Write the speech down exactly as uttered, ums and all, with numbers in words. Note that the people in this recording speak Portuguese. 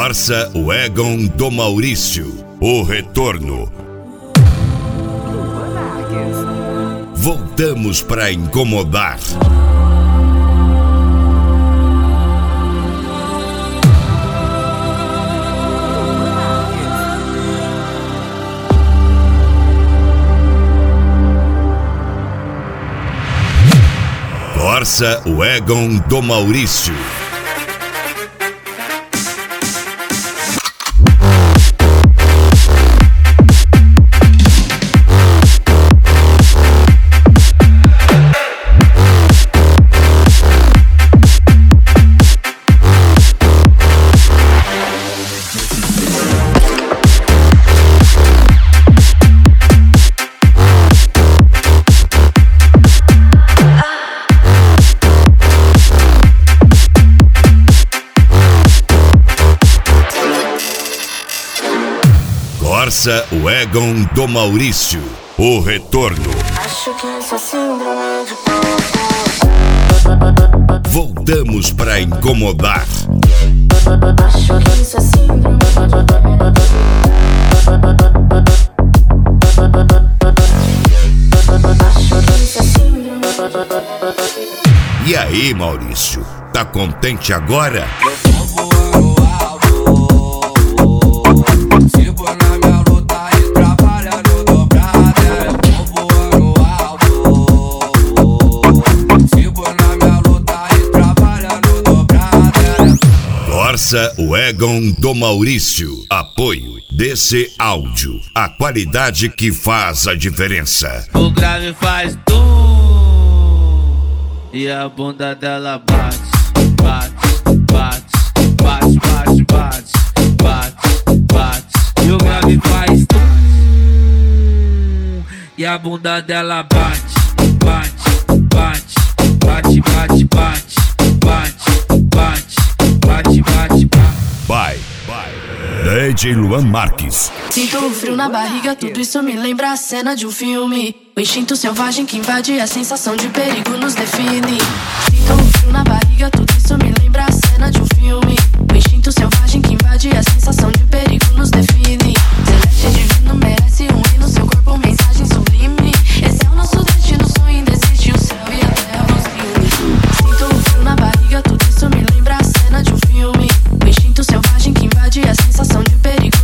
Corsa Wagon do Maurício, o retorno. Voltamos para incomodar. Corsa Wagon do Maurício. Corsa Wagon do Maurício, o retorno. Acho que essa síndrome de Voltamos para incomodar. Acho que isso é síndrome Acho que isso é síndrome. E aí, Maurício, tá contente agora? Corsa Wagon do Maurício. Apoio desse áudio. A qualidade que faz a diferença. O grave faz tum e a bunda dela bate, bate, bate, bate, bate, bate, bate, bate. E o grave faz tum e a bunda dela bate, bate, bate, bate, bate, bate, bate, bate. Bate, bate, bate. Vai, vai. D J Luan Marques. Sinto um frio na barriga, tudo isso me lembra a cena de um filme. O instinto selvagem que invade, a sensação de perigo nos define. Sinto um frio na barriga, tudo isso me lembra a cena de um filme. O instinto selvagem que invade, a sensação de perigo nos define. Celeste divino merece um hino, seu corpo mensagem sublime. Esse é o nosso destino, sonho indesiste, o céu e a terra nos une. Sinto um frio na barriga, tudo isso me lembra a cena de um filme. O instinto selvagem que invade, a sensação de perigo